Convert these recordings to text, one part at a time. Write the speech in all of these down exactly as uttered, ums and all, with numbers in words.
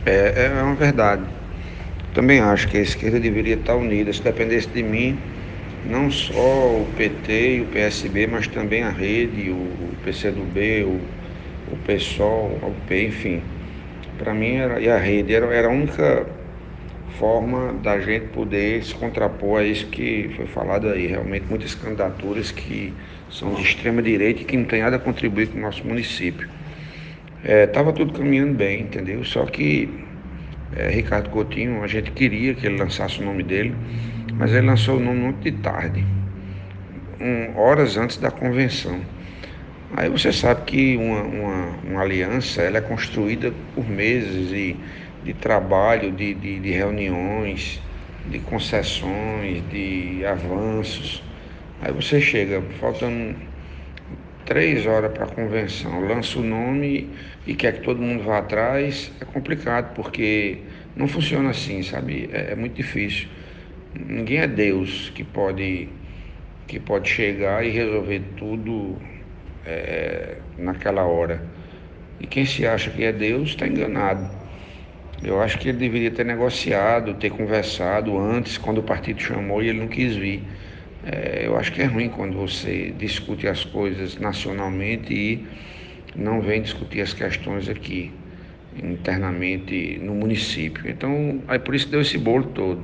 É, é uma verdade. Também acho que a esquerda deveria estar unida. Se dependesse de mim, não só o P T e o P S B, mas também a Rede, o, o P C do B, o, o PSOL, o P, enfim. Para mim era, e a Rede era, era a única forma da gente poder se contrapor a isso que foi falado aí. Realmente muitas candidaturas que são de extrema direita e que não tem nada a contribuir com o nosso município. Estava tudo caminhando bem, entendeu? Só que é, Ricardo Coutinho, a gente queria que ele lançasse o nome dele, mas ele lançou o nome muito de tarde, um, horas antes da convenção. Aí você sabe que uma, uma, uma aliança ela é construída por meses de, de trabalho, de, de, de reuniões, de concessões, de avanços. Aí você chega, faltando três horas para a convenção, lança o nome e quer que todo mundo vá atrás, é complicado, porque não funciona assim, sabe? É, é muito difícil. Ninguém é Deus que pode, que pode chegar e resolver tudo é, naquela hora. E quem se acha que é Deus está enganado. Eu acho que ele deveria ter negociado, ter conversado antes, quando o partido chamou e ele não quis vir. É, eu acho que é ruim quando você discute as coisas nacionalmente e não vem discutir as questões aqui, internamente no município. Então, aí por isso deu esse bolo todo.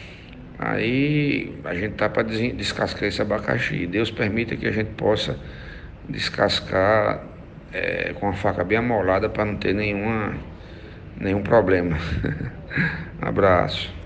Aí a gente tá para descascar esse abacaxi. Deus permita que a gente possa descascar é, com a faca bem amolada para não ter nenhuma, nenhum problema. Abraço.